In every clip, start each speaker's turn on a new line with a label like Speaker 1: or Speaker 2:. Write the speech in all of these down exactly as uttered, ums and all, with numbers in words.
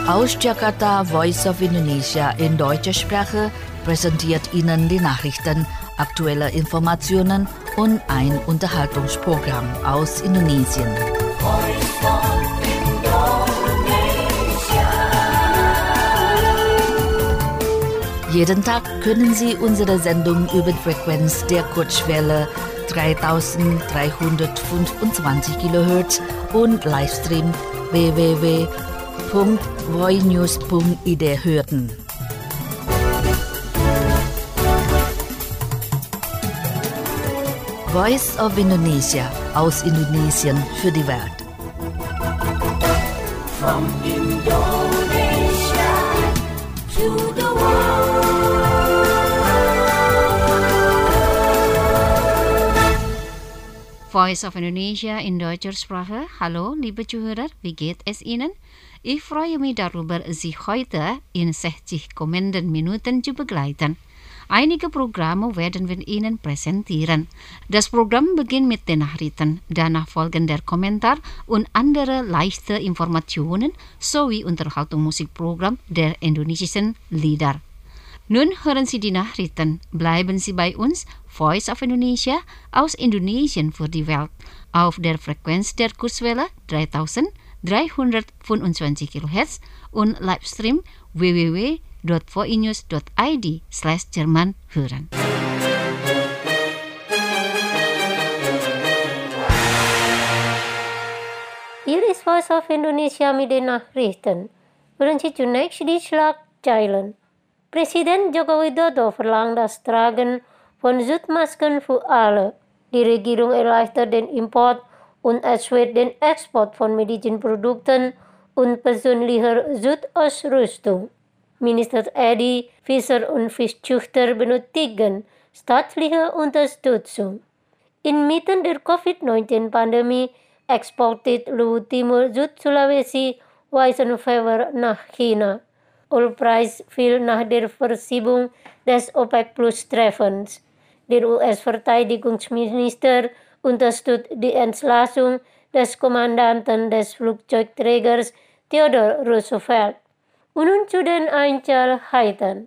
Speaker 1: Aus Jakarta, Voice of Indonesia in deutscher Sprache präsentiert Ihnen die Nachrichten, aktuelle Informationen und ein Unterhaltungsprogramm aus Indonesien. Voice of Indonesia. Jeden Tag können Sie unsere Sendung über die Frequenz der Kurzwelle dreitausenddreihundertfünfundzwanzig Kilohertz und Livestream w w w punkt voinews punkt i d hören. Voice of Indonesia aus Indonesien für die Welt. From Indonesia to the world.
Speaker 2: Voice of Indonesia in deutscher Sprache. Hallo, liebe Zuhörer, wie geht es Ihnen? Ich freue mich darüber, Sie heute in sechzig kommenden Minuten zu begleiten. Einige Programme werden wir Ihnen präsentieren. Das Programm beginnt mit den Nachrichten, danach folgen der Kommentar und andere leichte Informationen sowie Unterhaltungsmusikprogramm der indonesischen Lieder. Nun hören Sie die Nachrichten. Bleiben Sie bei uns, Voice of Indonesia aus Indonesien für die Welt, auf der Frequenz der Kurzwelle dreitausenddreihundertfünfundzwanzig Kilohertz und Livestream w w w punkt voinews punkt i d slash Jerman hören.
Speaker 3: Hier ist Voice of Indonesia mit den Nachrichten. Hören Sie zunächst die Schlagzeilen. Presiden Joko Widodo verlangt das Tragen von Schutzmasken für alle. Die Regierung erleichtert den Import und erschwert den Export von Medizinprodukten und persönlicher Schutzausrüstung. Minister Edi Fischer und Fischzüchter benötigen staatliche Unterstützung. Inmitten der Covid neunzehn-Pandemie exportiert Luwu Timur Süd-Sulawesi Weizenpfeffer nach China. Ölpreis fiel nach der Verschiebung des OPEC-Plus-Treffens. Der U S-Verteidigungsminister unterstützt die Entlassung des Kommandanten des Flugzeugträgers Theodore Roosevelt. Und nun zu den Einzelheiten.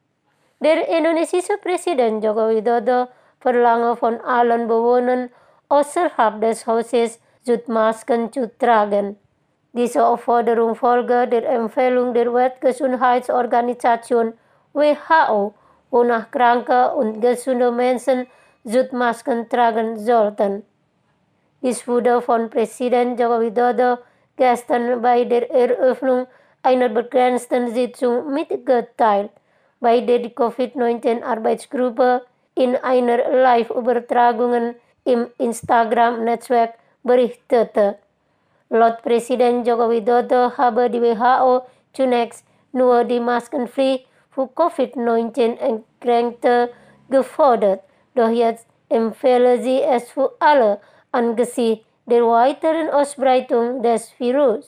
Speaker 3: Der indonesische Präsident Joko Widodo verlangt von allen Bewohnern außerhalb des Hauses Schutzmasken zu tragen. Diese Aufforderung folgt der Empfehlung der Weltgesundheitsorganisation W H O, wonach kranke und gesunde Menschen Schutzmasken tragen sollten. Dies wurde von Präsident Joko Widodo gestern bei der Eröffnung einer begrenzten Sitzung mitgeteilt, bei der die Covid neunzehn-Arbeitsgruppe in einer Live-Übertragung im Instagram-Netzwerk berichtete. Laut Präsident Joko Widodo habe die W H O zunächst nur die Maskenpflicht für Covid neunzehn-Erkrankte gefordert, doch jetzt empfehle sie es für alle angesichts der weiteren Ausbreitung des Virus.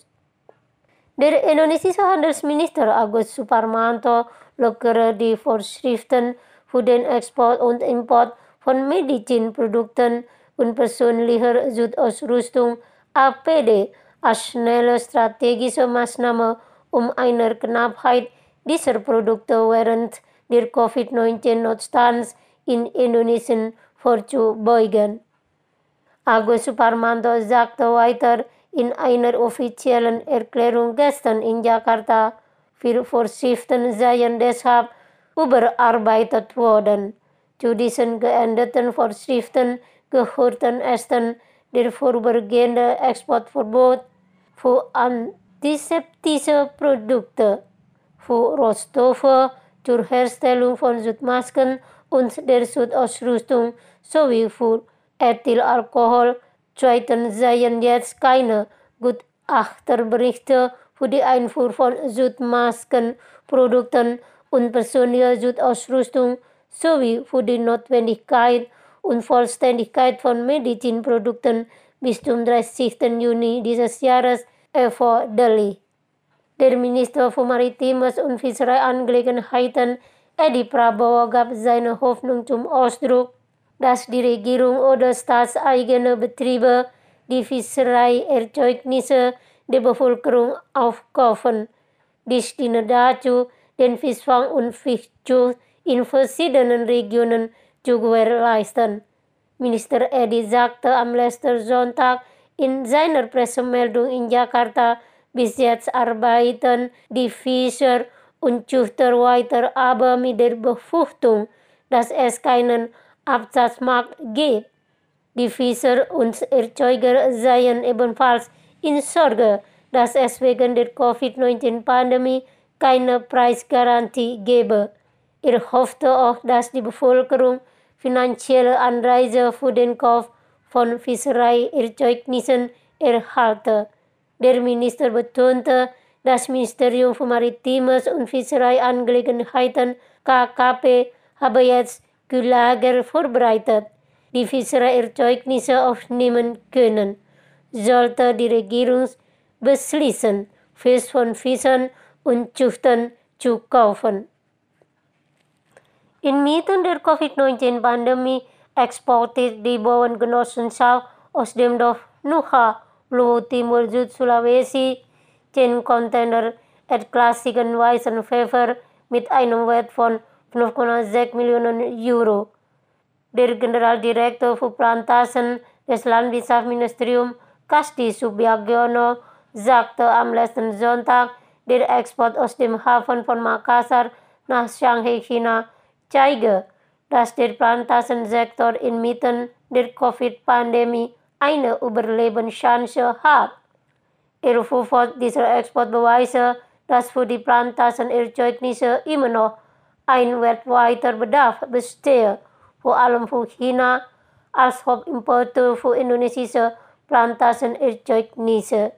Speaker 3: Der indonesische Handelsminister Agus Suparmanto lockere die Vorschriften für den Export und Import von Medizinprodukten und persönlicher Schutzausrüstung A P D als schnelle strategische Maßnahme, um einer Knappheit dieser Produkte während der Covid neunzehn-Notstands in Indonesien vorzubeugen. Agus Suparmanto sagte weiter in einer offiziellen Erklärung gestern in Jakarta, vier Vorschriften seien deshalb überarbeitet worden. Zu diesen geänderten Vorschriften gehörten erstens der vorübergehende Exportverbot für antiseptische Produkte, für Rohstoffe zur Herstellung von Schutzmasken und der Schutzausrüstung sowie für Ethylalkohol. Zweitens seien jetzt keine Gutachterberichte für die Einfuhr von Schutzmaskenprodukten und persönlicher Schutzausrüstung sowie für die Notwendigkeit und Vollständigkeit von Medizinprodukten bis zum dreißigsten Juni dieses Jahres erforderlich. Der Minister für Maritimes und Fischereiangelegenheiten Edi Prabowo gab seine Hoffnung zum Ausdruck, dass die Regierung oder staatseigene Betriebe die Fischereierzeugnisse der Bevölkerung aufkaufen. dies dazu den Visfang und Fischjuh in verschiedenen Regionen zu gewährleisten. Minister Edi sagte am letzten Sonntag in seiner Pressemeldung in Jakarta, bis jetzt arbeiten die Fischer und Züchter weiter, aber mit der Befürchtung, dass es keinen Absatzmarkt gibt. Die Fischer und Erzeuger seien ebenfalls in Sorge, dass es wegen der Covid neunzehn Pandemie keine Preisgarantie gebe. Er hoffte auch, dass die Bevölkerung finanzielle Anreize für den Kauf von Fischereierzeugnissen erhalte. Der Minister betonte, das Ministerium für Maritimes und Fischereiangelegenheiten K K P habe jetzt Kühllager vorbereitet, die Fischereierzeugnisse aufnehmen können. Sollte die Regierung beschließen, Fisch von Fischern und Züchtern zu kaufen. Inmitten der Covid neunzehn Pandemie exportiert die Bauerngenossenschaft aus dem Dorf Nuha, Luhut Timur Süd Sulawesi, zehn Container erdklassigen weißen Pfeffer mit einem Wert von fünf Komma sechs Millionen Euro. Der Generaldirektor für Plantagen des Landwirtschaftsministeriums Kasti Subiagiono sagte am letzten Sonntag, der Export aus dem Hafen von Makassar nach Shanghai, China, zeige, dass der Plantagensektor inmitten der Covid-Pandemie eine Überlebenschance hat. Er fuhr fort, dieser Export beweise, dass für die Plantagenerzeugnisse immer noch ein weltweiter Bedarf bestehe, vor allem für China als Hauptimporteur für indonesische Plantagenerzeugnisse.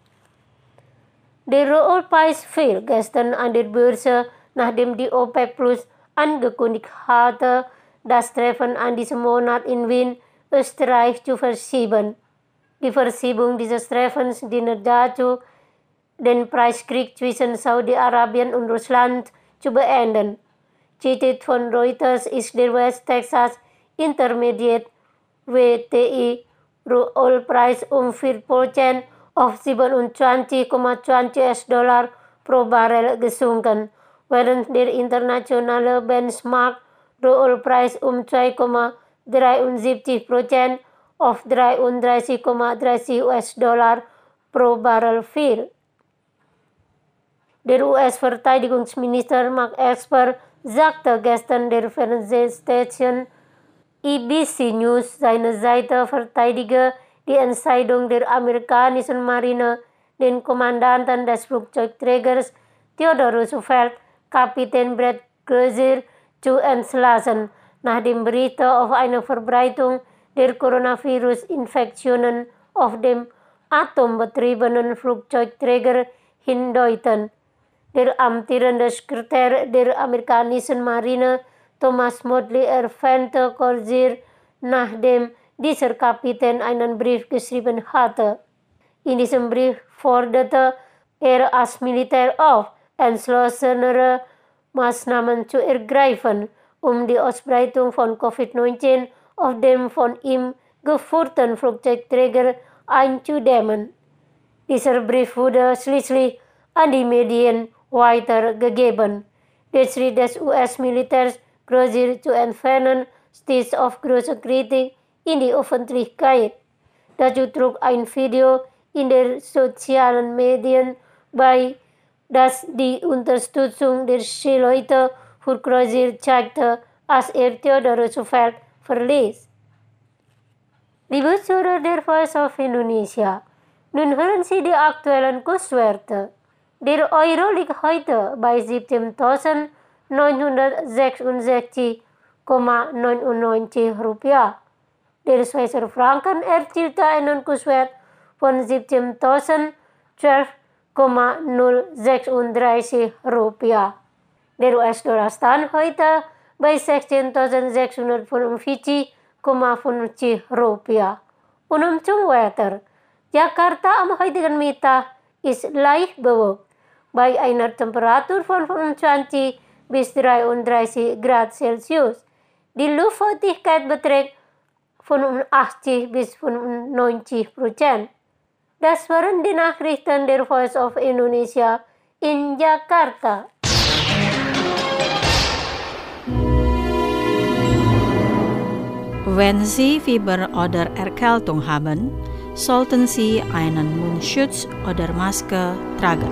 Speaker 3: Der Rohölpreis fiel gestern an der Börse, nachdem die OPEC Plus angekündigt hatte, das Treffen an diesem Monat in Wien, Österreich zu verschieben. Die Verschiebung dieses Treffens dient dazu, den Preiskrieg zwischen Saudi-Arabien und Russland zu beenden. Zitiert von Reuters ist der West Texas Intermediate W T I Rohölpreis um vier Prozent auf siebenundzwanzig Komma zwanzig US-Dollar pro Barrel gesunken, während der internationale Benchmark Rohölpreis um zwei Komma dreiundsiebzig Prozent auf dreiunddreißig Komma dreißig US-Dollar pro Barrel fiel. Der U S-Verteidigungsminister Mark Esper sagte gestern der Fernsehstation A B C News, seine Seite verteidige die Entscheidung der amerikanischen Marine, den Kommandanten des Flugzeugträgers Theodore Roosevelt, Kapitän Brett Crozier, zu entlassen, nachdem Berichte auf eine Verbreitung der Coronavirus-Infektionen auf dem atombetriebenen Flugzeugträger hindeuten. Der amtierende Sekretär der amerikanischen Marine, Thomas Modly, erwähnte Crozier, nachdem dieser Kapitän einen Brief geschrieben hatte. In diesem Brief forderte er als Militär auf, entschlossenere Maßnahmen zu ergreifen, um die Ausbreitung von Covid neunzehn auf dem von ihm geführten Flugzeugträger einzudämmen. Dieser Brief wurde schließlich an die Medien weitergegeben. Der Schritt des U S-Militärs, Crozier zu entfernen, stieß auf große Kritik in die Öffentlichkeit. Dazu trug ein Video in den sozialen Medien bei, das die Unterstützung der Seeleute für Crozier zeigte, als er Theodore Roosevelt verließ. Liebe Zuhörer der Voice of Indonesia, nun hören Sie die aktuellen Kurswerte. Der Euro liegt heute bei siebzehntausendneunhundertsechsundsechzig Komma neunundneunzig Rupiah. Der Schweizer Franken erzielte einen Kurswert von siebzehntausendzwölf Komma null sechsunddreißig Rupiah. Der U S-Dollar stand heute bei sechzehntausendsechshundertfünfundvierzig Komma fünfzig Rupiah. Und zum Wetter. Jakarta am heutigen Mittag ist leicht bewölkt, bei einer Temperatur von fünfundzwanzig bis dreiunddreißig Grad Celsius. Die Luftfeuchtigkeit beträgt fünfundachtzig bis fünfundneunzig Prozent. Das waren die Nachrichten der Voice of Indonesia in Jakarta.
Speaker 4: Wenn Sie Fieber oder Erkältung haben, sollten Sie einen Mundschutz oder Maske tragen.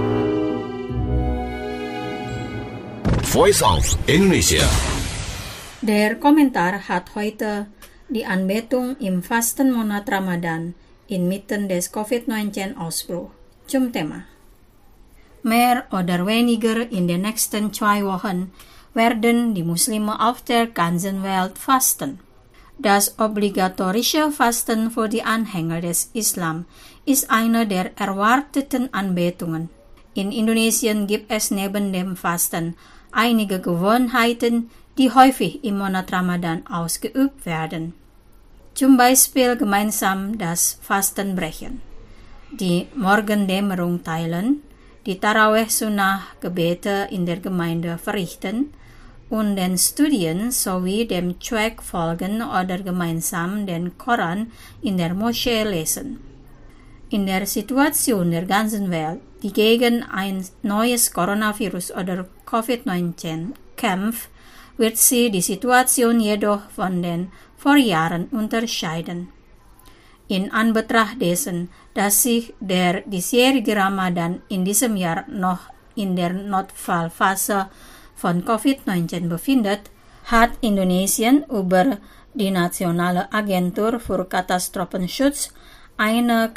Speaker 5: Voice of Indonesia.
Speaker 4: Der Kommentar hat heute die Anbetung im Fastenmonat Ramadan inmitten des Covid neunzehn-Ausbruch zum Thema. Mehr oder weniger in den nächsten zwei Wochen werden die Muslime auf der ganzen Welt fasten. Das obligatorische Fasten für die Anhänger des Islam ist eine der erwarteten Anbetungen. In Indonesien gibt es neben dem Fasten einige Gewohnheiten, die häufig im Monat Ramadan ausgeübt werden. Zum Beispiel gemeinsam das Fasten brechen, die Morgendämmerung teilen, die Taraweh-Sunnah-Gebete in der Gemeinde verrichten und den Studien sowie dem Zweck folgen oder gemeinsam den Koran in der Moschee lesen. In der Situation der ganzen Welt, die gegen ein neues Coronavirus oder Covid neunzehn kämpft, wird sie die Situation jedoch von den Vorjahren unterscheiden. In Anbetracht dessen, dass sich der diesjährige Ramadan in diesem Jahr noch in der Notfallphase von Covid neunzehn befindet, hat Indonesien über die Nationale Agentur für Katastrophenschutz eine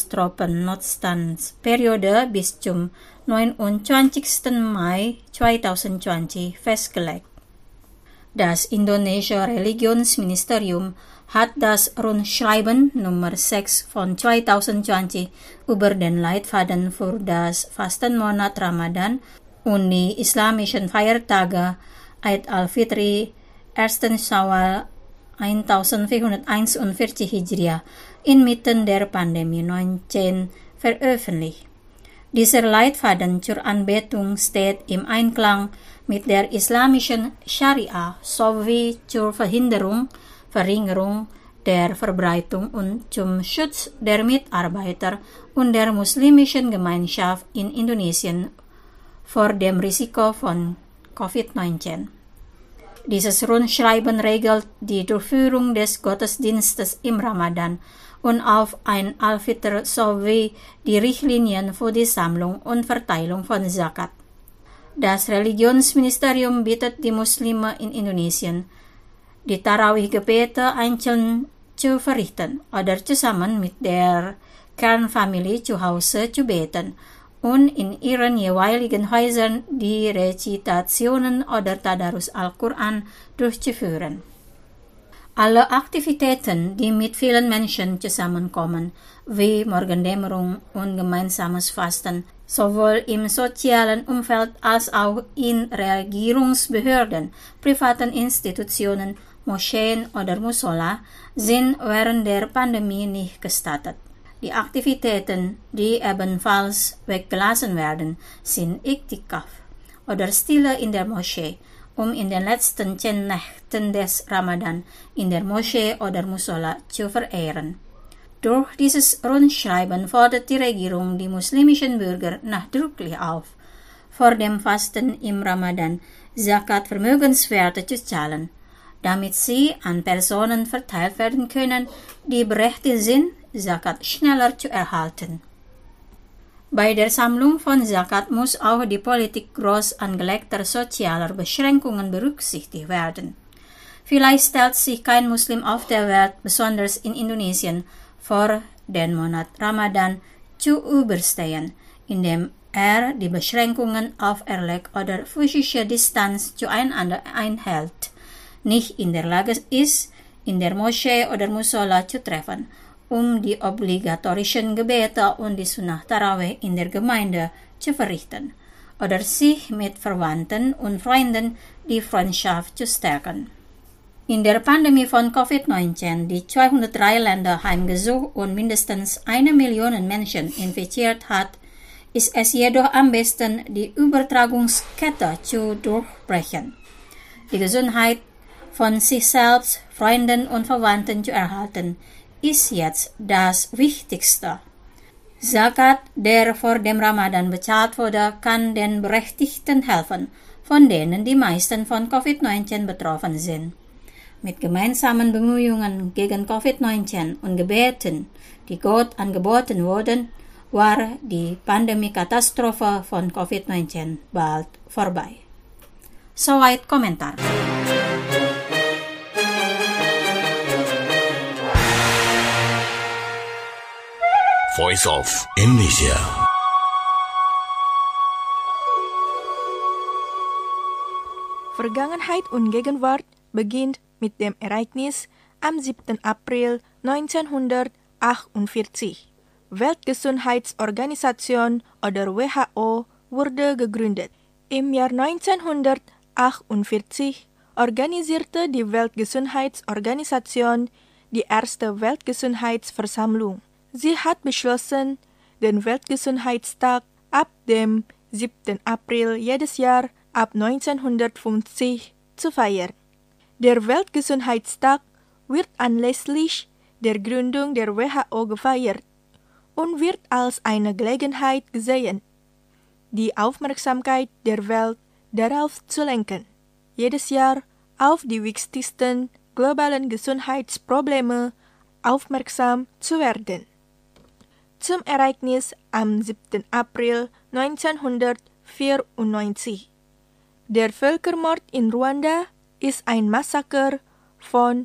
Speaker 4: Katastrophennotstandsperiode bis zum neunundzwanzigsten Mai zweitausendzwanzig festgelegt. Das indonesische Religionsministerium hat das Rundschreiben Nummer sechs von zweitausendzwanzig über den Leitfaden für das Fastenmonat Ramadan und die islamischen Feiertage Eid al-Fitri, ersten Syawal eintausendvierhunderteinundvierzig Hijriah inmitten der Pandemie neunzehn veröffentlicht. Dieser Leitfaden zur Anbetung steht im Einklang mit der islamischen Scharia sowie zur Verhinderung, Verringerung der Verbreitung und zum Schutz der Mitarbeiter und der muslimischen Gemeinschaft in Indonesien vor dem Risiko von Covid neunzehn. Dieses Rundschreiben regelt die Durchführung des Gottesdienstes im Ramadan und auf ein Al-Fitr sowie die Richtlinien für die Sammlung und Verteilung von Zakat. Das Religionsministerium bittet die Muslime in Indonesien, die Tarawih-Gebete einzeln zu verrichten oder zusammen mit der Kernfamilie zu Hause zu beten und in ihren jeweiligen Häusern die Rezitationen oder Tadarus Al-Quran durchzuführen. Alle Aktivitäten, die mit vielen Menschen zusammenkommen, wie Morgendämmerung und gemeinsames Fasten, sowohl im sozialen Umfeld als auch in Regierungsbehörden, privaten Institutionen, Moscheen oder Musola, sind während der Pandemie nicht gestattet. Die Aktivitäten, die ebenfalls weggelassen werden, sind Iktikaf oder Stille in der Moschee, um in den letzten zehn Nächten des Ramadan in der Moschee oder Musola zu verehren. Durch dieses Rundschreiben fordert die Regierung die muslimischen Bürger nachdrücklich auf, vor dem Fasten im Ramadan Zakat-Vermögenswerte zu zahlen, damit sie an Personen verteilt werden können, die berechtigt sind, Zakat schneller zu erhalten. Bei der Sammlung von Zakat muss auch die Politik groß angelegter sozialer Beschränkungen berücksichtigt werden. Vielleicht stellt sich kein Muslim auf der Welt, besonders in Indonesien, vor, den Monat Ramadan zu überstehen, indem er die Beschränkungen auferlegt oder physische Distanz zueinander einhält, nicht in der Lage ist, in der Moschee oder Musola zu treffen, um die obligatorischen Gebete und die Sunnah Taraweh in der Gemeinde zu verrichten oder sich mit Verwandten und Freunden die Freundschaft zu stärken. In der Pandemie von Covid neunzehn, die zweihundertdrei Länder heimgesucht und mindestens eine Million Menschen infiziert hat, ist es jedoch am besten, die Übertragungskette zu durchbrechen, die Gesundheit von sich selbst, Freunden und Verwandten zu erhalten, ist jetzt das Wichtigste. Zakat, der vor dem Ramadan bezahlt wurde, kann den Berechtigten helfen, von denen die meisten von Covid neunzehn betroffen sind. Mit gemeinsamen Bemühungen gegen Covid neunzehn und Gebeten, die Gott angeboten wurden, war die Pandemie-Katastrophe von Covid neunzehn bald vorbei. Soweit Kommentar.
Speaker 5: Voice of Indonesia.
Speaker 6: Vergangenheit und Gegenwart beginnt mit dem Ereignis am siebten April neunzehnhundertachtundvierzig. Weltgesundheitsorganisation oder W H O wurde gegründet. Im Jahr neunzehnhundertachtundvierzig organisierte die Weltgesundheitsorganisation die erste Weltgesundheitsversammlung. Sie hat beschlossen, den Weltgesundheitstag ab dem siebten April jedes Jahr ab neunzehnhundertfünfzig zu feiern. Der Weltgesundheitstag wird anlässlich der Gründung der W H O gefeiert und wird als eine Gelegenheit gesehen, die Aufmerksamkeit der Welt darauf zu lenken, jedes Jahr auf die wichtigsten globalen Gesundheitsprobleme aufmerksam zu werden. Zum Ereignis am siebten April neunzehnhundertvierundneunzig. Der Völkermord in Ruanda ist ein Massaker von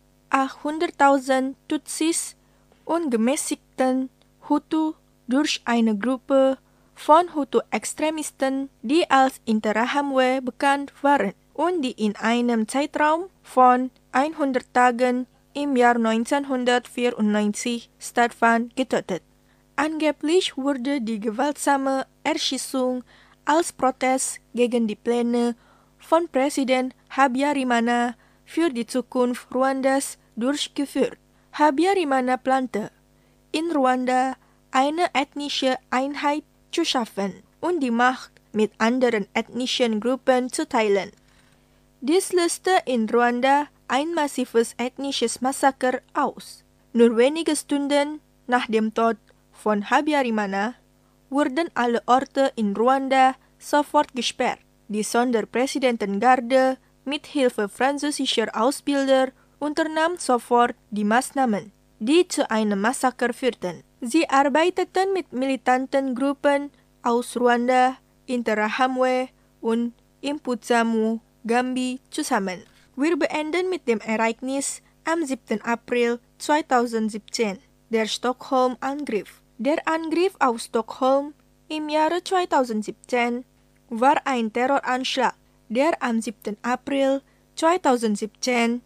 Speaker 6: achthunderttausend Tutsis und gemäßigten Hutu durch eine Gruppe von Hutu-Extremisten, die als Interahamwe bekannt waren und die in einem Zeitraum von hundert Tagen im Jahr neunzehnhundertvierundneunzig stattfand, getötet. Angeblich wurde die gewaltsame Erschießung als Protest gegen die Pläne von Präsident Habyarimana für die Zukunft Ruandas durchgeführt. Habyarimana plante, in Ruanda eine ethnische Einheit zu schaffen und die Macht mit anderen ethnischen Gruppen zu teilen. Dies löste in Ruanda ein massives ethnisches Massaker aus. Nur wenige Stunden nach dem Tod von Habyarimana wurden alle Orte in Ruanda sofort gesperrt. Die Sonderpräsidentengarde mit Hilfe französischer Ausbilder unternahm sofort die Maßnahmen, die zu einem Massaker führten. Sie arbeiteten mit militanten Gruppen aus Ruanda, Interahamwe und Impuzamu Gambi zusammen. Wir beenden mit dem Ereignis am siebten April zweitausendsiebzehn, der Stockholm-Angriff. Der Angriff auf Stockholm im Jahre zweitausendsiebzehn war ein Terroranschlag, der am siebten April zweitausendsiebzehn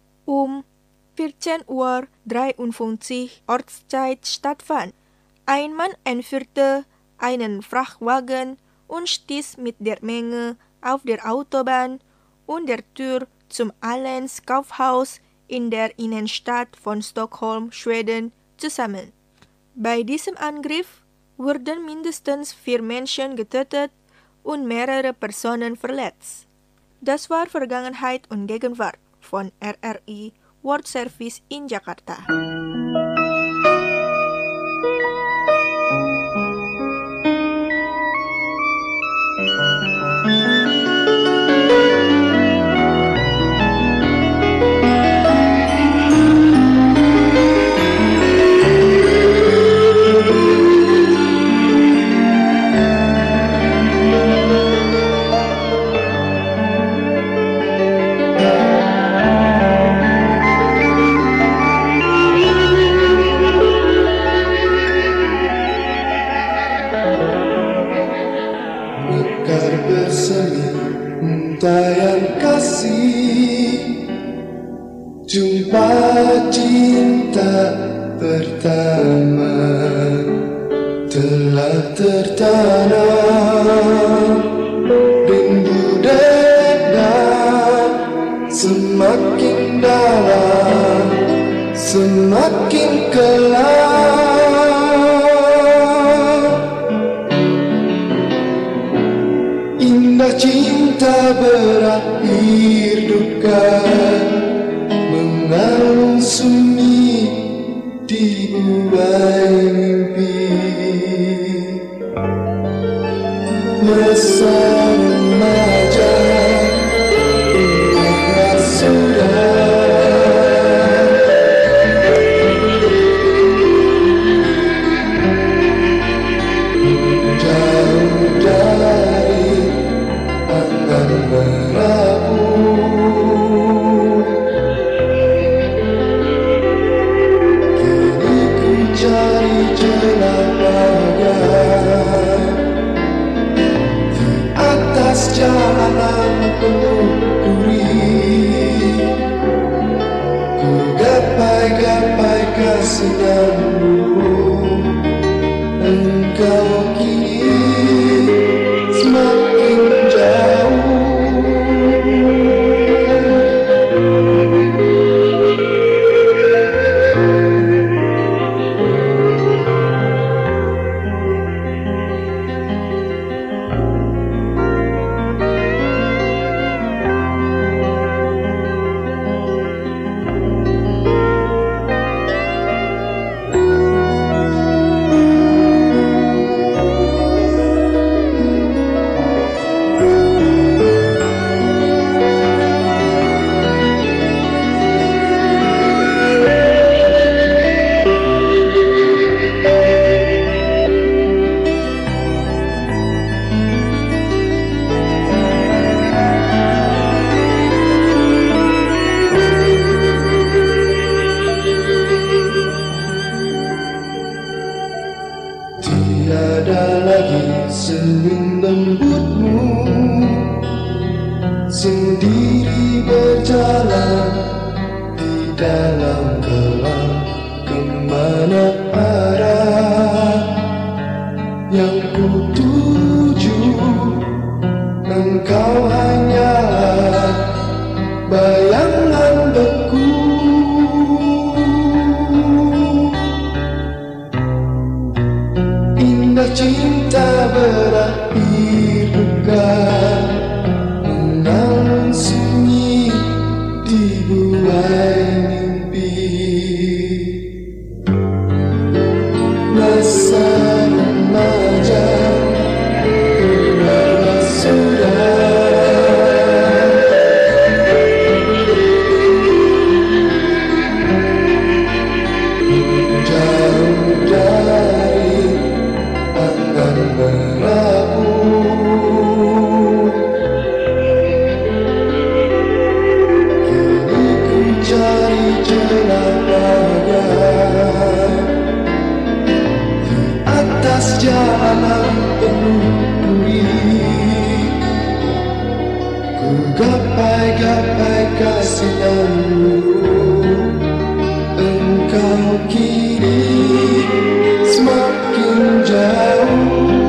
Speaker 6: um vierzehn Uhr dreiundfünfzig Ortszeit stattfand. Ein Mann entführte einen Frachtwagen und stieß mit der Menge auf der Autobahn und der Tür zum Åhléns Kaufhaus in der Innenstadt von Stockholm, Schweden, zusammen. Bei diesem Angriff wurden mindestens vier Menschen getötet und mehrere Personen verletzt. Das war Vergangenheit und Gegenwart von R R I World Service in Jakarta.
Speaker 7: Untayan kasih, jumpa cinta pertama telah tertanam, rindu dendam semakin dalam, semakin kelam. Indah cinta berakhir duka, mengalun sunyi di ubai mimpi. Masa remaja ingatlah sudah, jauh dari angan merapu. Kini ku cari celah bahagia di atas jalanan penuh duri. Ku gapai-gapai kasihanmu, engkau kini semakin jauh. Tiada lagi senyum lembutmu, sendiri berjalan di dalam gelap. Kemana arah yang ku tuju? Engkau hanya bayangan beku. Indah cinta berakhir duka, namun sunyi dibuai mimpi. Masa remaja ingatlah sudah, jauh dari angan merapu. Kini ku cari celah bahagia di atas jalan penuh duri. Ku gapai-gapai kasihanmu, engkau kini semakin jauh.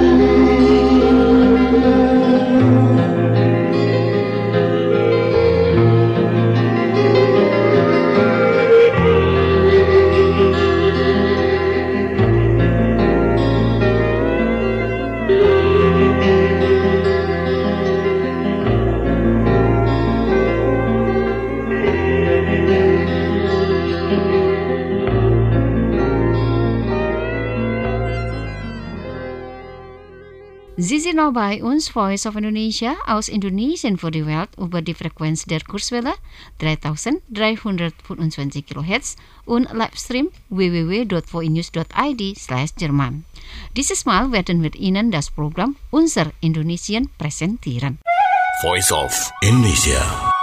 Speaker 2: Sie sind noch bei uns, Voice of Indonesia, aus Indonesien für die Welt über die Frequenz der Kurzwelle dreitausenddreihundertfünfundzwanzig Kilohertz und Livestream w w w punkt voinews punkt i d slash Jerman. Dieses Mal werden wir Ihnen das Programm Unser Indonesien präsentieren.
Speaker 5: Voice of Indonesia.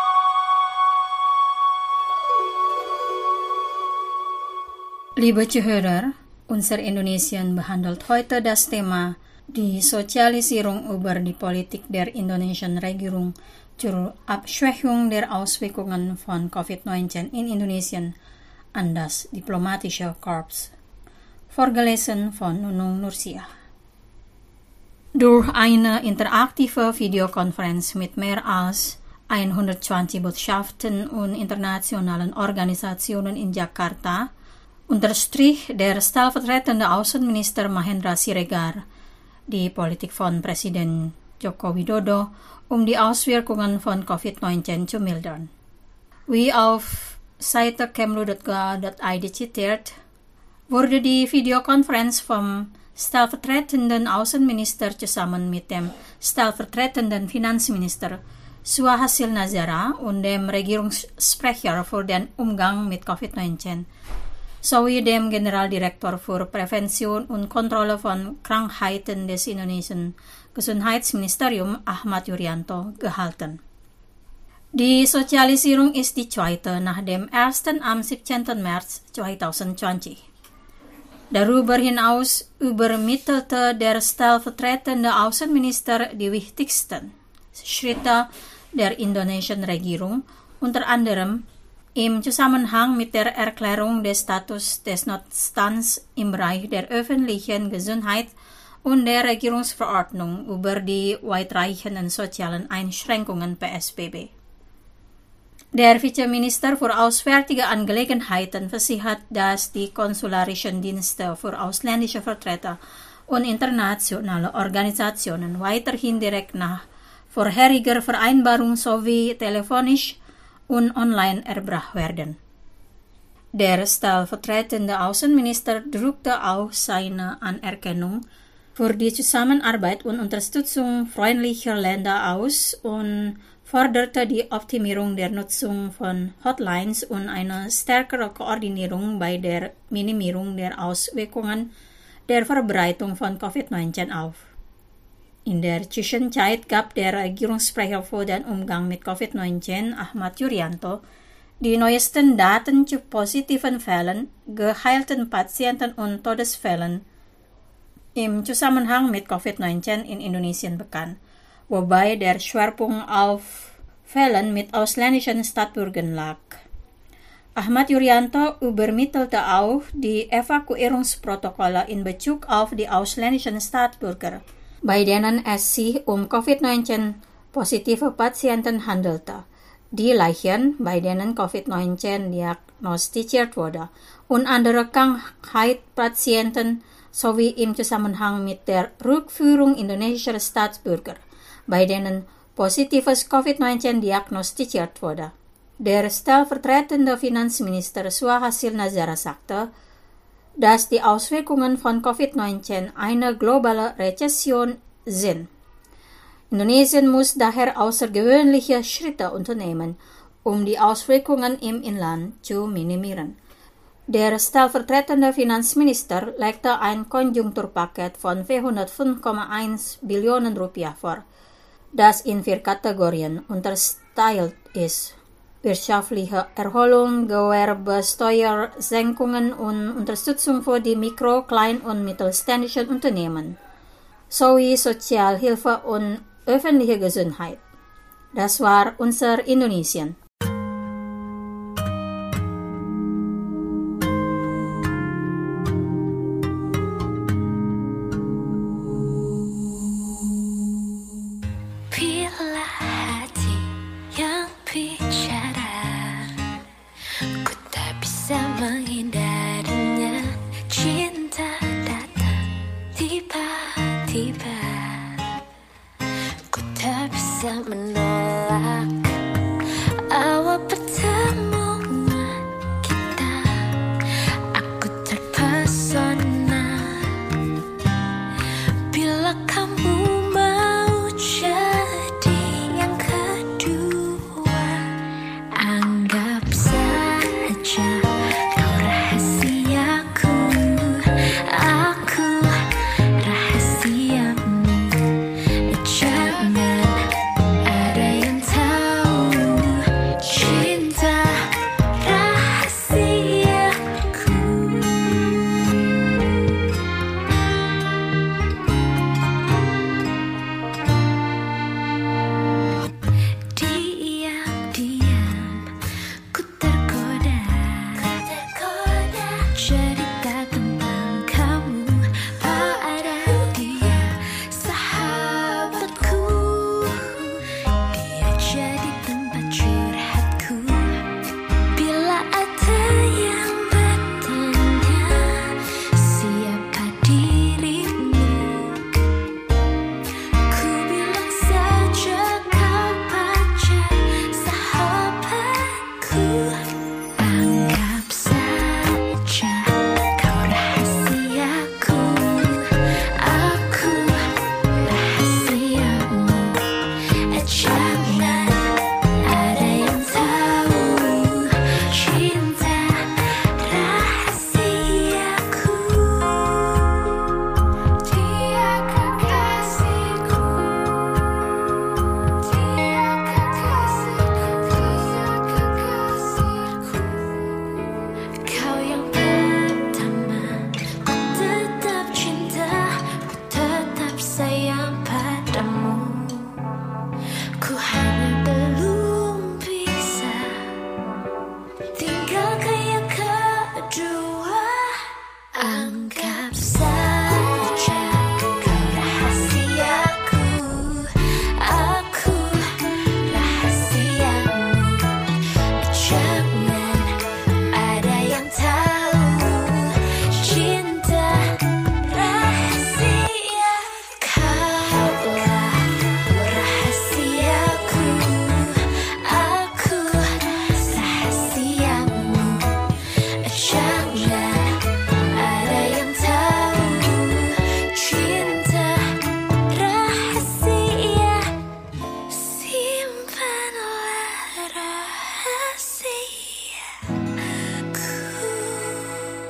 Speaker 4: Liebe Zuhörer, Unser Indonesien behandelt heute das Thema die Sozialisierung über die Politik der indonesischen Regierung zur Abschwächung der Auswirkungen von Covid neunzehn in Indonesien an das diplomatische Korps. Vorgelesen von Nunung Nursiah. Durch eine interaktive Videokonferenz mit mehr als hundertzwanzig Botschaften und internationalen Organisationen in Jakarta unterstrich der stellvertretende Außenminister Mahendra Siregar die Politik von Präsident Joko Widodo, um die Auswirkungen von Covid neunzehn zu mildern. Wie auf Seite kemlu punkt go punkt i d zitiert, wurde die Videokonferenz vom stellvertretenden Außenminister zusammen mit dem stellvertretenden Finanzminister Suhasil Nazara und dem Regierungssprecher für den Umgang mit Covid neunzehn sowie dem Generaldirektor für Prävention und Kontrolle von Krankheiten des indonesischen Gesundheitsministeriums Ahmad Yuryanto gehalten. Die Sozialisierung ist die zweite nach dem ersten am siebzehnten März zweitausendzwanzig. Darüber hinaus übermittelte der stellvertretende Außenminister die wichtigsten Schritte der indonesischen Regierung, unter anderem im Zusammenhang mit der Erklärung des Status des Notstands im Bereich der öffentlichen Gesundheit und der Regierungsverordnung über die weitreichenden sozialen Einschränkungen P S B B. Der Vizeminister für Auswärtige Angelegenheiten versichert, dass die konsularischen Dienste für ausländische Vertreter und internationale Organisationen weiterhin direkt nach vorheriger Vereinbarung sowie telefonisch und online erbracht werden. Der stellvertretende Außenminister drückte auch seine Anerkennung für die Zusammenarbeit und Unterstützung freundlicher Länder aus und forderte die Optimierung der Nutzung von Hotlines und eine stärkere Koordinierung bei der Minimierung der Auswirkungen der Verbreitung von Covid neunzehn auf. In der Zwischenzeit gab der Regierungssprecher für den Umgang mit Covid neunzehn, Ahmad Yuryanto, die neuesten Daten zu positiven Fällen, geheilten Patienten und Todesfällen im Zusammenhang mit Covid neunzehn in Indonesien bekannt, wobei der Schwerpunkt auf Fällen mit ausländischen Staatsbürgern lag. Ahmad Yuryanto übermittelte auch die Evakuierungsprotokolle in Bezug auf die ausländischen Staatsbürger, bei denen es sich um Covid neunzehn positive Patienten handelte, die Leichen, bei denen Covid neunzehn diagnostiziert wurde, und andere Krankheitspatienten sowie im Zusammenhang mit der Rückführung indonesischer Staatsbürger, bei denen positives Covid neunzehn diagnostiziert wurde. Der stellvertretende Finanzminister Suhasil Nazara sagte, dass die Auswirkungen von Covid neunzehn eine globale Rezession sind. Indonesien muss daher außergewöhnliche Schritte unternehmen, um die Auswirkungen im Inland zu minimieren. Der stellvertretende Finanzminister legte ein Konjunkturpaket von vierhundertfünf Komma eins Billionen Rupiah vor, das in vier Kategorien unterteilt ist: wirtschaftliche Erholung, Gewerbesteuersenkungen und Unterstützung für die Mikro-, Klein- und Mittelständischen Unternehmen, sowie Sozialhilfe und öffentliche Gesundheit. Das war unser Indonesien.
Speaker 8: Ada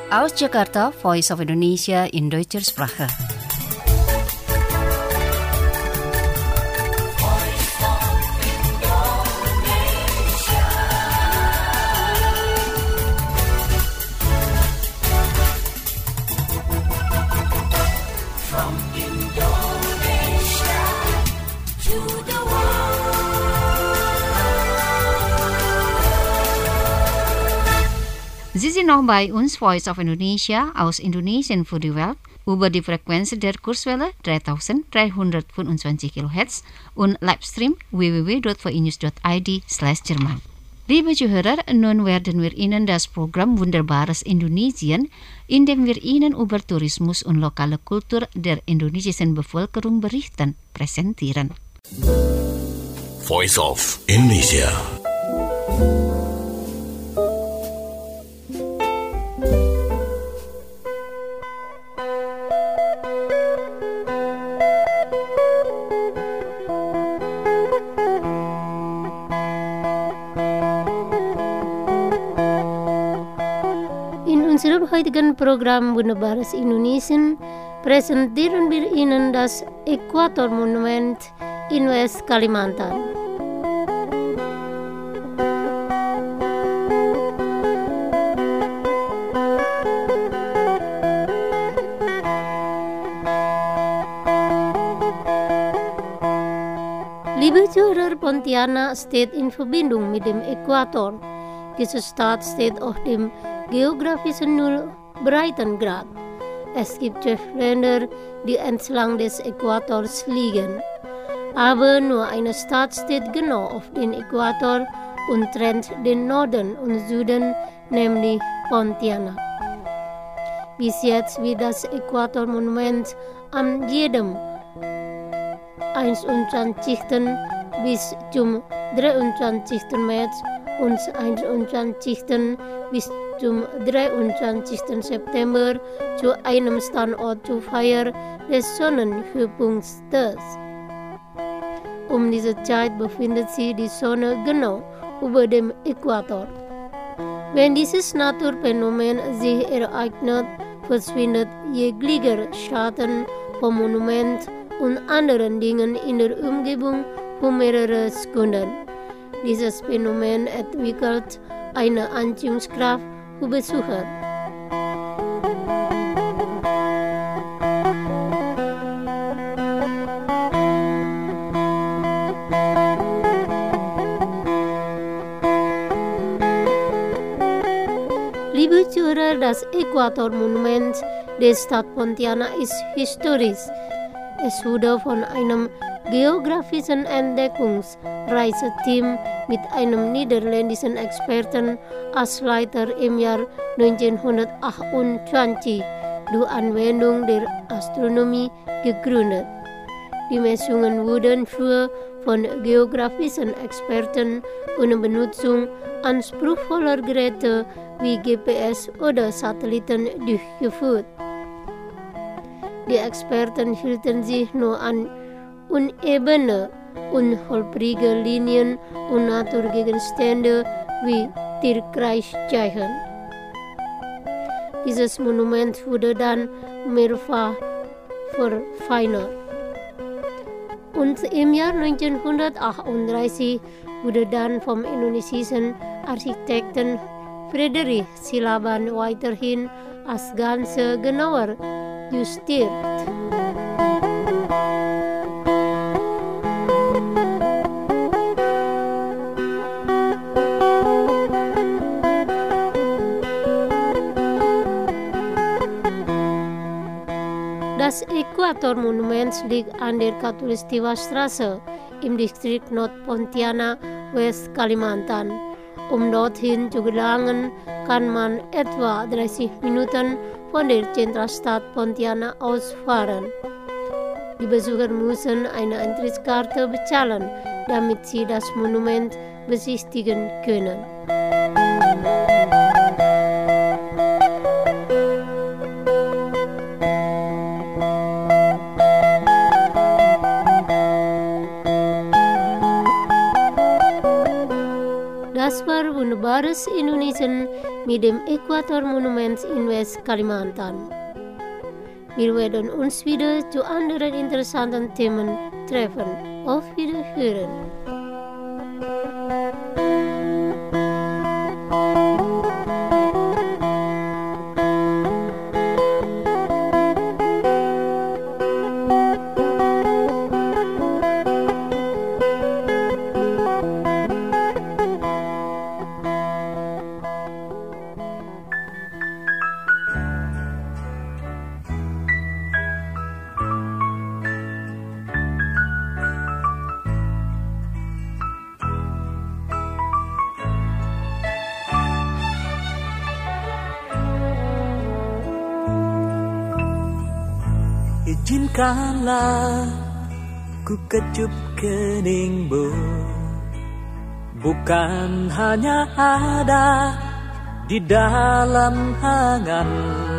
Speaker 2: Aus Jakarta, Voice of Indonesia in Deutscher Sprache. Sie sind noch bei uns, Voice of Indonesia, aus Indonesien für die Welt, über die Frequenz der Kurzwelle dreitausenddreihundertfünfundzwanzig Kilohertz und Livestream w w w punkt v i news punkt i d slash Jerman. Liebe Zuhörer, nun werden wir Ihnen das Programm Wunderbares Indonesien, in dem wir Ihnen über Tourismus und lokale Kultur der indonesischen Bevölkerung berichten, präsentieren.
Speaker 5: Voice of Indonesia.
Speaker 3: In unserem heutigen Programm Wunderbares Indonesien präsentieren wir Ihnen das Äquatormonument in West Kalimantan. Liebe Zuhörer, Pontianak steht in Verbindung mit dem Äquator. Diese Stadt steht auf dem geografischen Nullbreitengrad. Es gibt zwölf Länder, die entlang des Äquators liegen. Aber nur eine Stadt steht genau auf dem Äquator und trennt den Norden und Süden, nämlich Pontianak. Bis jetzt wird das Äquatormonument an jedem einundzwanzigsten bis zum dreiundzwanzigsten März und einundzwanzigsten bis zum dreiundzwanzigsten September zu einem Standort zur Feier des Sonnenhöhepunktes. Um diese Zeit befindet sich die Sonne genau über dem Äquator. Wenn dieses Naturphänomen sich ereignet, verschwindet jeglicher Schatten vom Monument und anderen Dingen in der Umgebung für mehrere Sekunden. Dieses Phänomen entwickelt eine Anziehungskraft für Besucher. Liebe Zuhörer, das Äquatormonument der Stadt Pontianak ist historisch. Es wurde von einem geografischen Entdeckungsreiseteam mit einem niederländischen Experten als Leiter im Jahr neunzehnhundertachtundzwanzig durch Anwendung der Astronomie gegründet. Die Messungen wurden früher von geografischen Experten unter Benutzung anspruchsvoller Geräte wie G P S oder Satelliten durchgeführt. Die Experten hielten sich nur an unebene und holprige Linien und Naturgegenstände wie Tierkreiszeichen. Dieses Monument wurde dann mehrfach verfeinert. Und im Jahr neunzehnhundertachtunddreißig wurde dann vom indonesischen Architekten Frederik Silaban weiterhin als Ganze genauer justiert. Das Äquatormonument liegt an der Katulistiwa-Straße im Distrikt Nord-Pontianak, West Kalimantan. Um dorthin zu gelangen, kann man etwa dreißig Minuten von der Zentralstadt Pontianak aus fahren. Die Besucher müssen eine Eintrittskarte bezahlen, damit sie das Monument besichtigen können. Das war Wunderbares Indonesien mit dem Äquator Monuments in West Kalimantan. Wir werden uns wieder zu anderen interessanten Themen treffen. Auf Wiederhören.
Speaker 8: Izinkanlah ku kecup keningmu, bukan hanya ada di dalam angan.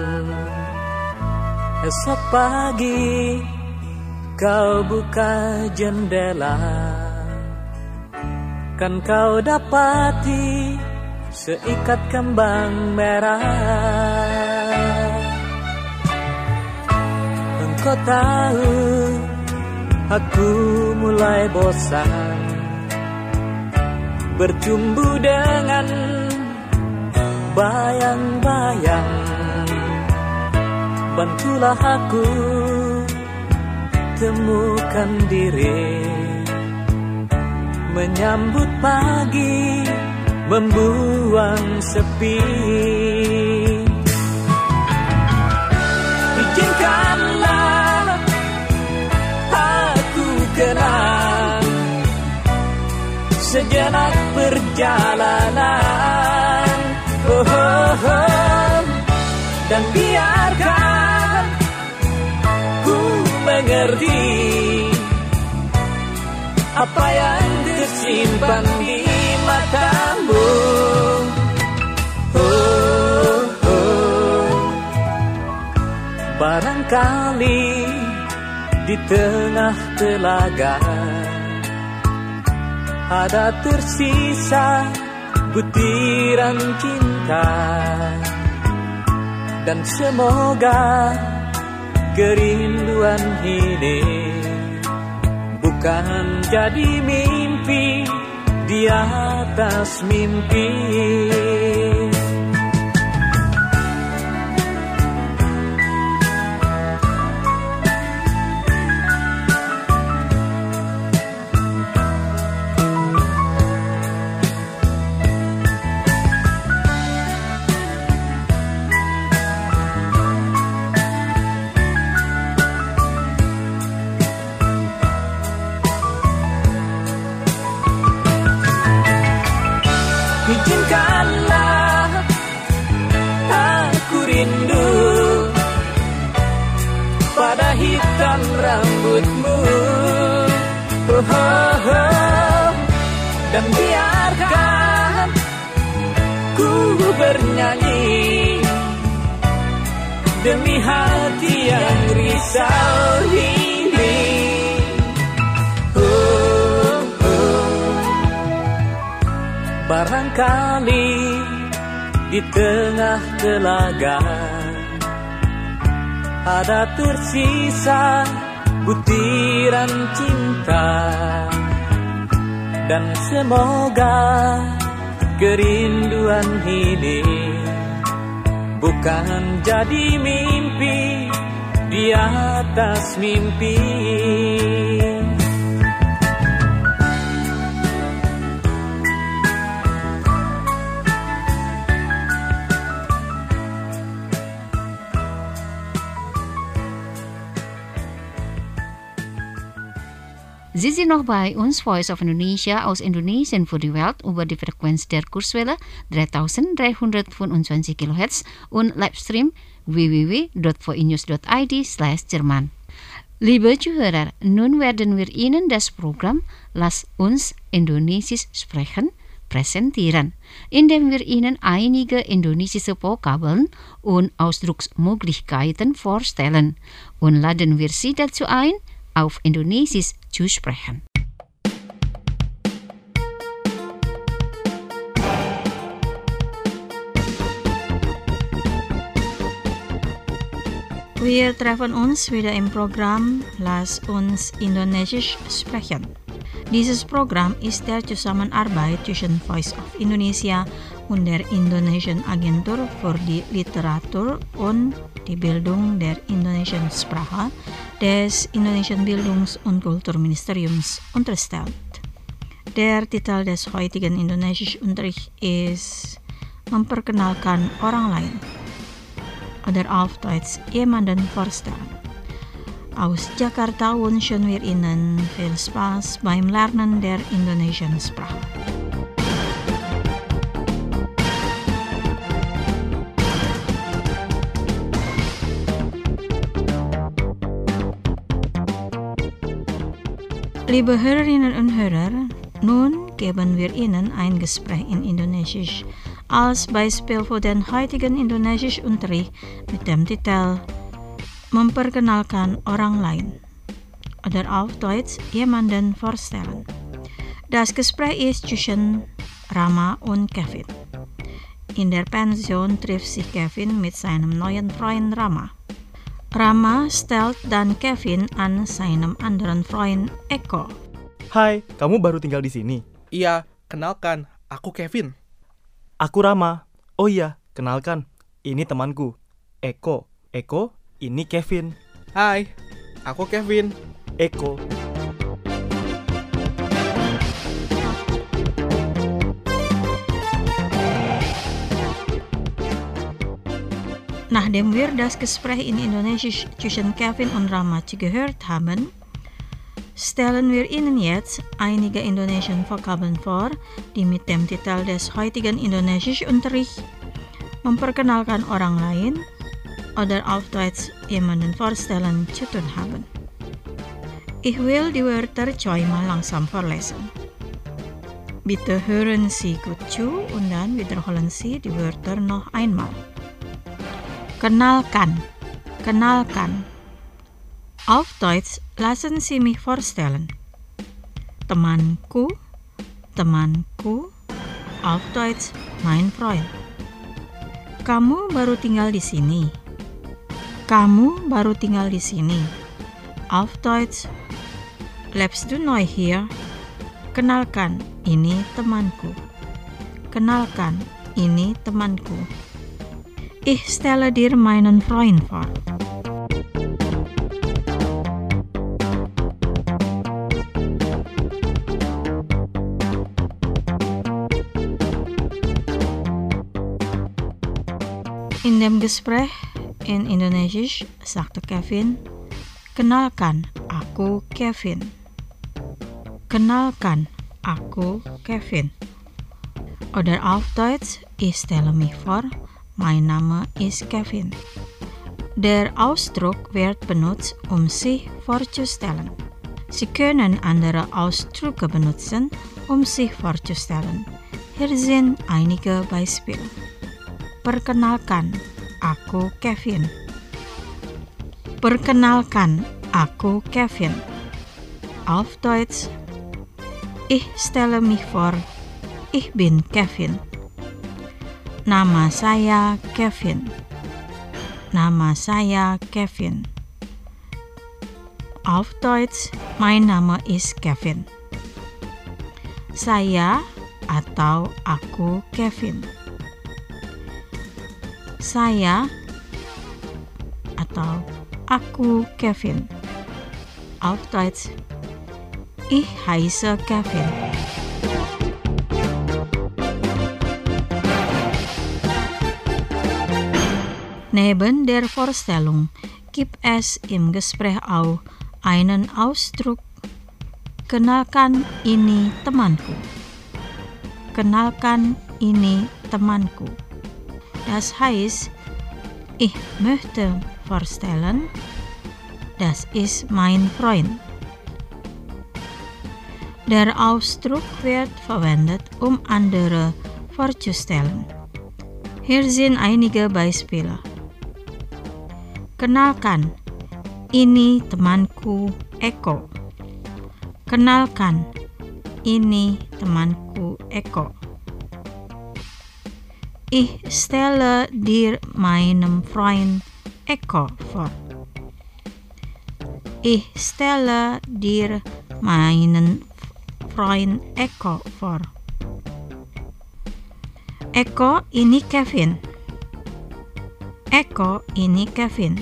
Speaker 8: Esok pagi kau buka jendela, kan kau dapati seikat kembang merah. Kau tahu, aku mulai bosan berjumbu dengan bayang-bayang. Bantulah aku temukan diri, menyambut pagi, membuang sepi. Izinkanlah kenang sejenak perjalanan, oh, oh, oh. Dan biarkan ku mengerti apa yang tersimpan di matamu, oh, oh. Barangkali di tengah telaga ada tersisa butiran cinta, dan semoga kerinduan ini bukan jadi mimpi di atas mimpi. Izinkanlah aku rindu pada hitam rambutmu, oh, oh, oh. Dan biarkan ku bernyanyi demi hati yang risau ini. Barangkali di tengah telaga ada tersisa butiran cinta, dan semoga kerinduan ini bukan jadi mimpi di atas mimpi.
Speaker 2: Sie sind noch bei uns, Voice of Indonesia aus Indonesien für die Welt über die Frequenz der Kurzwelle dreitausenddreihundertfünfundzwanzig Kilohertz und Livestream w w w dot voinews dot i d slash Jerman. Liebe Zuhörer, nun werden wir Ihnen das Programm Lass uns Indonesisch sprechen präsentieren, indem wir Ihnen einige indonesische Vokabeln und Ausdrucksmöglichkeiten vorstellen, und laden wir Sie dazu ein, auf Indonesisch zu sprechen.
Speaker 4: Wir treffen uns wieder im Programm Lass uns Indonesisch sprechen. Dieses Programm ist der Zusammenarbeit zwischen Voice of Indonesia und der Indonesischen Agentur für die Literatur und die Bildung der Indonesischen Sprache des Indonesischen Bildungs- und Kulturministeriums unterstellt. Der Titel des heutigen Indonesischunterrichts ist Memperkenalkan orang lain oder auf Deutsch jemanden vorstellen. Aus Jakarta wünschen wir Ihnen viel Spaß beim Lernen der indonesischen Sprache. Liebe Hörerinnen und Hörer, nun geben wir Ihnen ein Gespräch in Indonesisch als Beispiel für den heutigen Indonesischunterricht mit dem Titel Memperkenalkan orang lain oder auf Deutsch jemanden vorstellen. Das Gespräch ist zwischen Rama und Kevin. In der Pension trifft sich Kevin mit seinem neuen Freund Rama. Rama stellt dann Kevin an seinem anderen Freund Eko.
Speaker 9: Hai, kamu baru tinggal di sini?
Speaker 10: Iya, kenalkan, aku Kevin.
Speaker 9: Aku Rama. Oh iya, kenalkan, ini temanku, Eko. Eko, ini Kevin.
Speaker 10: Hai, aku Kevin.
Speaker 9: Eko.
Speaker 4: Nachdem wir das Gespräch in Indonesisch zwischen Kevin und Rama gehört haben, stellen wir Ihnen jetzt einige indonesische Vokabeln vor, die mit dem Titel des heutigen Indonesischunterrichts Memperkenalkan orang lain oder auf Deutsch jemanden vorstellen zu tun haben. Ich will die Wörter zweimal langsam vorlesen. Bitte hören Sie gut zu und dann wiederholen Sie die Wörter noch einmal. Kenalkan, kenalkan. Auf Deutsch lassen Sie mich vorstellen. Temanku, temanku. Auf Deutsch mein Freund. Kamu baru tinggal di sini. Kamu baru tinggal di sini. Auf Deutsch, lebst du neu hier? Kenalkan, ini temanku. Kenalkan, ini temanku. Ich stelle dir meinen Freund vor. In dem Gespräch in Indonesisch sagte Kevin, kenalkan, aku Kevin. Kenalkan, aku Kevin. Oder auf Deutsch, ich stelle mich vor, mein Name ist Kevin. Der Ausdruck wird benutzt, um sich vorzustellen. Sie können andere Ausdrücke benutzen, um sich vorzustellen. Hier sind einige Beispiele. Perkenalkan, aku Kevin. Perkenalkan, aku Kevin. Auf Deutsch, ich stelle mich vor, ich bin Kevin. Nama saya Kevin. Nama saya Kevin. Auf Deutsch, mein Name ist Kevin. Saya atau aku Kevin. Saya atau aku Kevin. Auf Deutsch, ich heiße Kevin. Neben der Vorstellung gibt es im Gespräch auch einen Ausdruck, kenalkan ini temanku. Kenalkan ini temanku. Das heißt, ich möchte vorstellen, das ist mein Freund. Der Ausdruck wird verwendet, um andere vorzustellen. Hier sind einige Beispiele. Kenalkan, ini temanku Eko. Kenalkan, ini temanku Eko. Ich stelle dir meinen Freund Eko vor. Ich stelle dir meinen Freund Eko vor. Eko, ini Kevin. Eko, ini Kevin.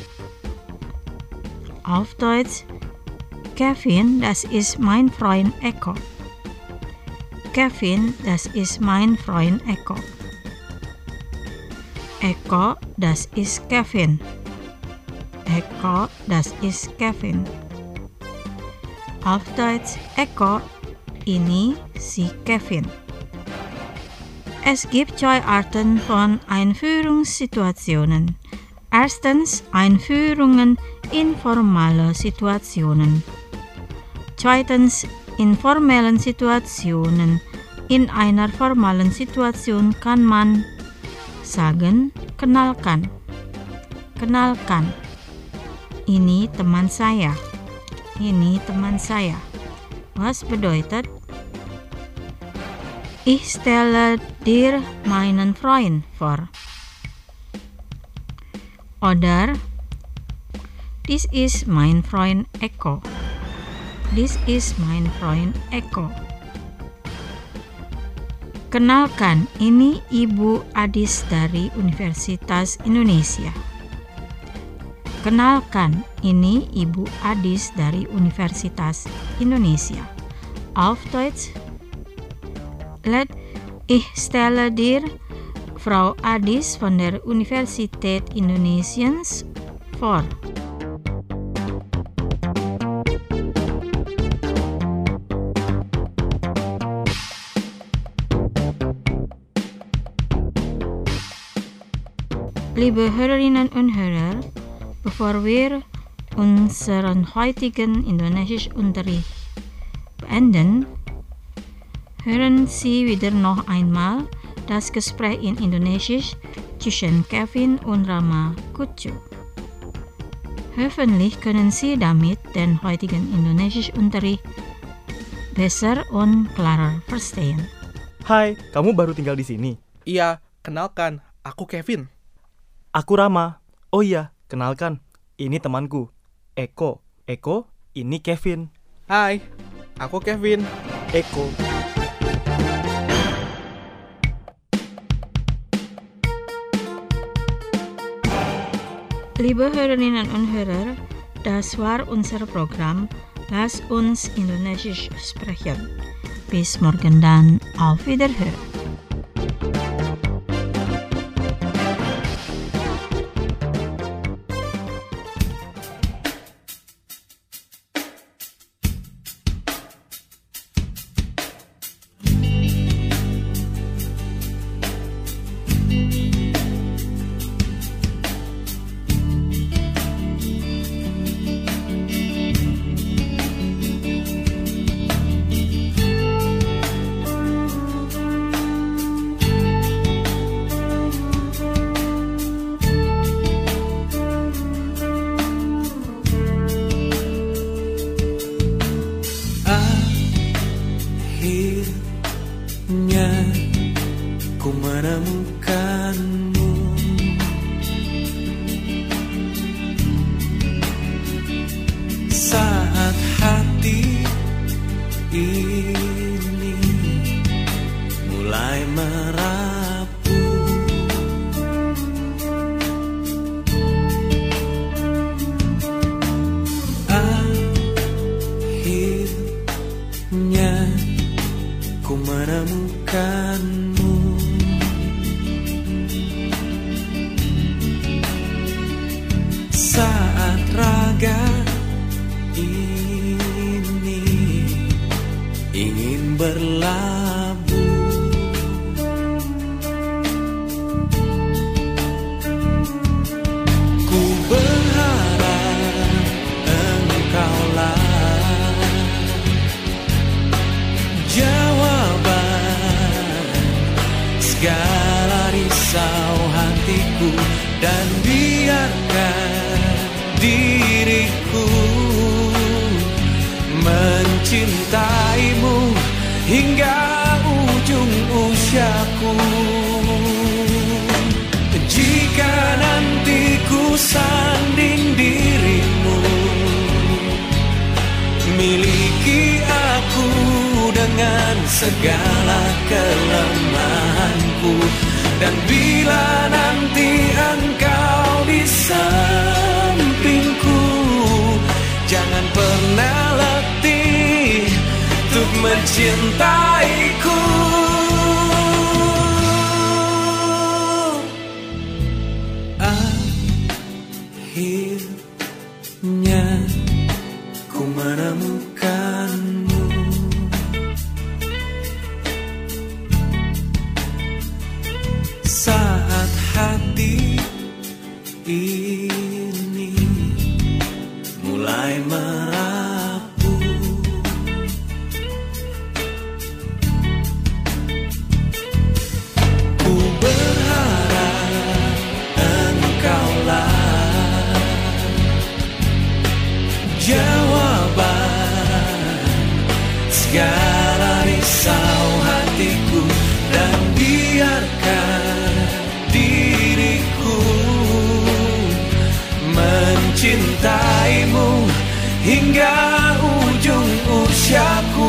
Speaker 4: Auf Deutsch, Kevin, das ist mein Freund Eko. Kevin, das ist mein Freund Eko. Eko, das ist Kevin. Eko, das ist Kevin. Auf Deutsch, Eko, ini si Kevin. Es gibt zwei Arten von Einführungssituationen. Erstens Einführungen in formale Situationen. Zweitens informellen Situationen. In einer formalen Situation kann man sagen, kenalkan. Kenalkan. Ini teman saya. Ini teman saya. Was bedeutet? Ich stelle dir meinen Freund vor. Oder This is mein Freund Eko. This is mein Freund Eko. Kenalkan, ini Ibu Adis dari Universitas Indonesia. Kenalkan, ini Ibu Adis dari Universitas Indonesia. Auf Deutsch, let ich stelle dir Frau Adis von der Universität Indonesiens vor. Liebe Hörerinnen und Hörer, bevor wir unseren heutigen Indonesischunterricht beenden, hören Sie wieder noch einmal das Gespräch in Indonesisch zwischen Kevin und Rama Kucu. Hoffentlich können Sie damit den heutigen Indonesischunterricht besser und klarer verstehen.
Speaker 9: Hai, kamu baru tinggal di sini?
Speaker 10: Iya, kenalkan, aku Kevin.
Speaker 9: Aku Rama. Oh iya, kenalkan, ini temanku, Eko. Eko, ini Kevin.
Speaker 10: Hai, aku Kevin.
Speaker 9: Eko.
Speaker 4: Liebe Hörerinnen und Hörer, das war unser Programm Lass uns Indonesisch sprechen. Bis morgen dann, auf Wiederhören.
Speaker 8: Ku menemukanmu, saat hati ini mulai merapuh. Akhirnya ku menemukanmu. Saat raga ini ingin berlabuh, ku berharap engkaulah jawaban segala risau hatiku, dan biarkan diriku mencintaimu hingga ujung usiaku. Jika nanti ku sanding dirimu segala kelemahanku. Dan bila nanti engkau di sampingku, jangan pernah letih untuk mencintaiku. Akhirnya ku menemukanmu, saat hati ini mulai merapu. Ku berharap engkaulah jawaban segala risau hatiku, dan biarkan diriku mencintaimu hingga ujung usiaku.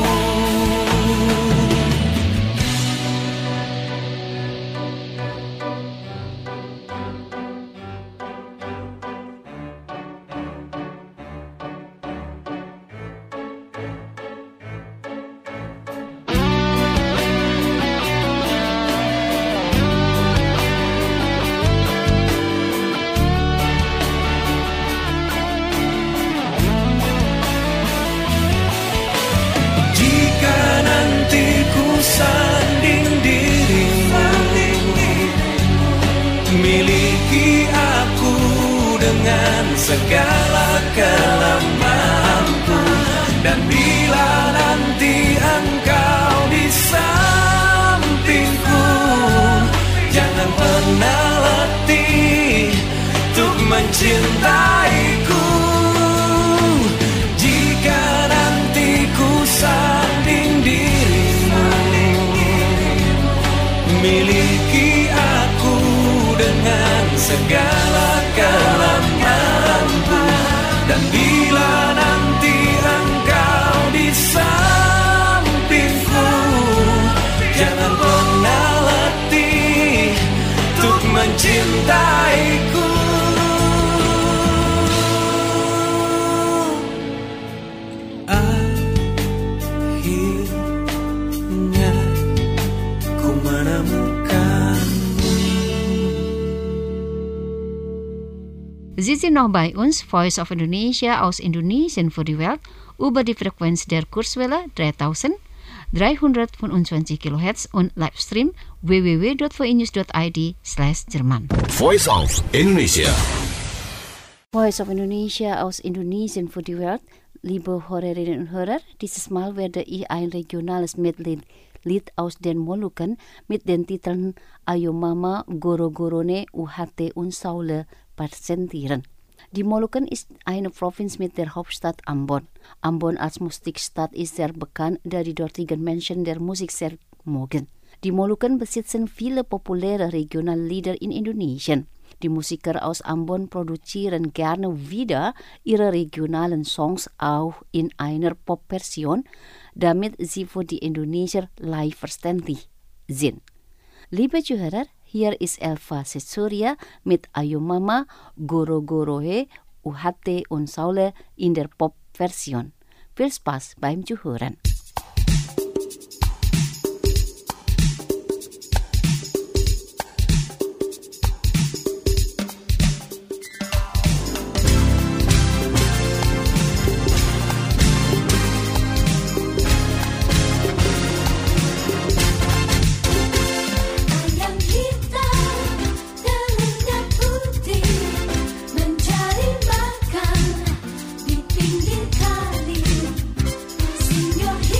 Speaker 8: Sanding dirimu, miliki aku dengan segala kelemahanku. Dan bila nanti engkau di sampingku, jangan pernah letih untuk mencintaiku. Jika nanti ku sanding dirimu, miliki aku dengan segala kelemahanku. Dan bila nanti engkau di sampingku, jangan pernah letih untuk mencintaiku. Akhirnya ku menemukanmu.
Speaker 2: Sie sind noch bei uns, Voice of Indonesia aus Indonesien für die Welt, über die Frequenz der Kurzwelle dreitausenddreihundertfünfundzwanzig Kilohertz und Livestream w w w dot v news dot i d slash Jerman.
Speaker 5: Voice of Indonesia.
Speaker 2: Voice of Indonesia aus Indonesien für die Welt. Liebe Hörerinnen und Hörer, dieses Mal werde ich ein regionales Medley Lied aus den Molukken mit den Titeln Ayo Mama, Goro Gorone, U H T und Saule präsentieren. Die Molukken ist eine Provinz mit der Hauptstadt Ambon. Ambon als Musikstadt ist sehr bekannt, da die dortigen Menschen der Musik sehr mögen. Die Molukken besitzen viele populäre Regionallieder in Indonesien. Die Musiker aus Ambon produzieren gerne wieder ihre regionalen Songs auch in einer Pop-Version, damit sie für die Indonesier leicht verständlich sind. Liebe Zuhörer, hier ist Elva Cesuria mit Ayo Mama, Goro Gorohe, U H T und Saule in der Pop-Version. Viel Spaß beim Zuhören.
Speaker 11: Mencari makan di pinggir kali, Señor.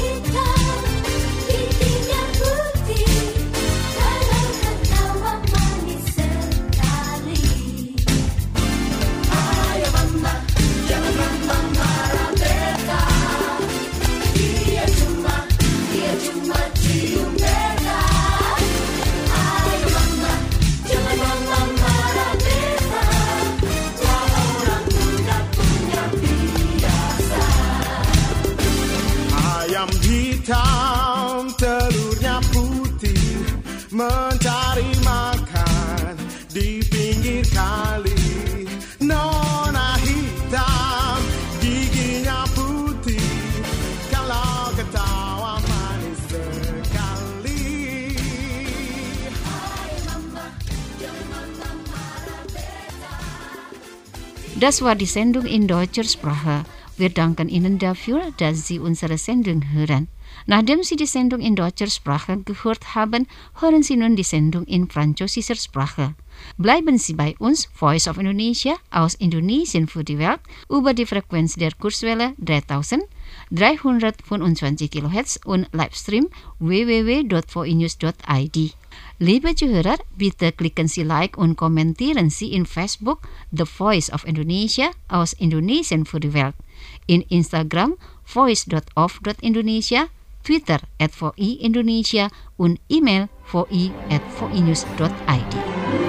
Speaker 2: Das war die Sendung in deutscher Sprache. Wir danken Ihnen dafür, dass Sie unsere Sendung hören. Nachdem Sie die Sendung in deutscher Sprache gehört haben, hören Sie nun die Sendung in französischer Sprache. Bleiben Sie bei uns, Voice of Indonesia, aus Indonesien für die Welt, über die Frequenz der Kurzwelle dreitausenddreihundertfünfundzwanzig Kilohertz und Livestream w w w punkt v i news punkt i d. Liebe Zuhörer, bitte klicken Sie Like und kommentieren Sie in Facebook The Voice of Indonesia aus Indonesien für die Welt, in Instagram voice punkt of punkt indonesia, Twitter at v i indonesia und E-Mail v i at v i news punkt i d.